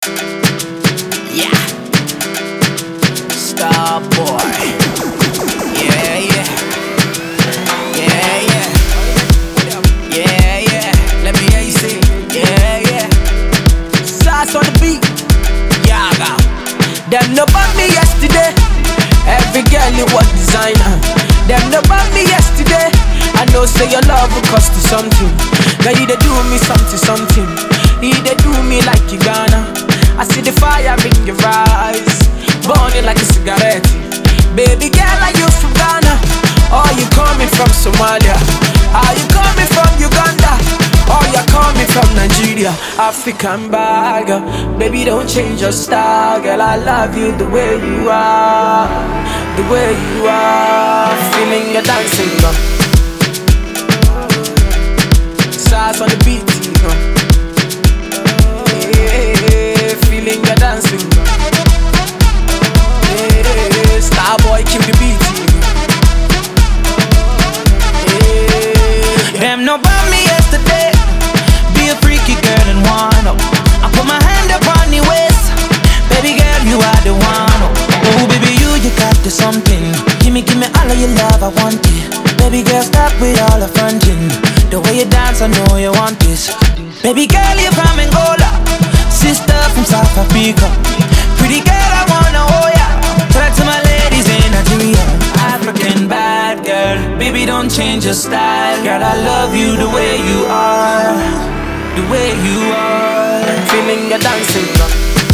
Yeah, Star Boy. Yeah, yeah, yeah, yeah, yeah, yeah. Let me hear you sing. Yeah, yeah. Sauce on the beat. Yaga. Them no bought me yesterday. Every girl you was designer. Them no bought me yesterday. I know say your love will cost you something. Now you they do me something. You they do me like you gonna. I see the fire in your eyes, burning like a cigarette. Baby girl, are you from Ghana? Or you coming from Somalia? Are you coming from Uganda? Or you coming from Nigeria? African bagger. Baby, don't change your style, girl. I love you the way you are, the way you are. Feeling your dancing, girl. Sauce on the beat, you know. Yeah, feeling your dancing, girl. Yeah, Star Boy, kill the beat, you know. Yeah. Them no bought me yesterday. Be a freaky girl and wanna. I put my hand up on the waist. Baby girl, you are the one. Oh baby, you got the something. Give me all of your love, I want it. Baby girl, stop with all the fronting. The way you dance, I know you want this. Baby girl, you're from Angola, sister from South Africa. Pretty girl, I wanna hold ya. Talk to my ladies in Nigeria. African bad girl, baby don't change your style. Girl, I love you the way you are, the way you are. Feeling your dancing, girl.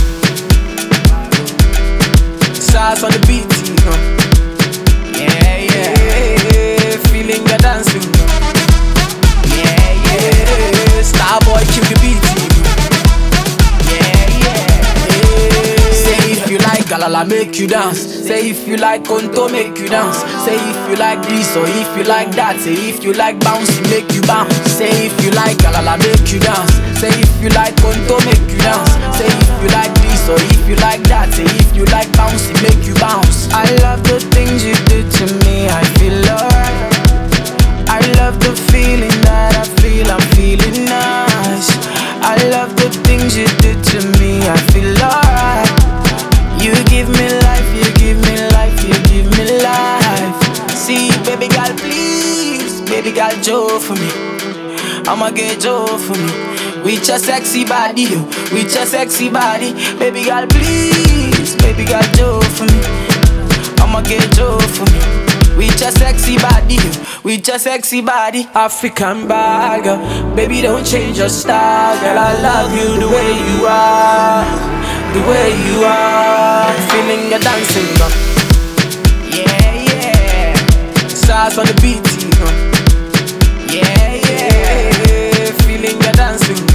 Sauce on the beat, you know. Yeah, yeah. Feeling your dancing, girl. Yeah, yeah. Star Boy, kill the beat, you know. Yeah, yeah. Say if you like Galala, make you dance. Say if you like Konto, make you dance. Say if you like this or if you like that. Say if you like bouncy, make you bounce. Say if you like Galala, make you dance. Say if you like Konto, make you dance. Say if you like this or if you like that. Say if you like bouncy, make you bounce. I love the things you do to me, I feel alright. I love the feeling that I feel, I'm feeling nice. I love the things you do to me, I feel alright. You give me life, you give me life, you give me life. See, baby girl, please, baby girl, Joe for me. I'ma get Joe for me. With your sexy body, yo, with your sexy body. Baby girl, please, baby girl, Joe for me. I'ma get Joe for me. With your sexy body, yo, with your sexy body. African bagger, baby don't change your style. Girl, I love you the way you are, the way you are. Feeling your dancing, girl. Yeah, yeah. Sauce on the beat, you know. Yeah, yeah. Feeling your dancing.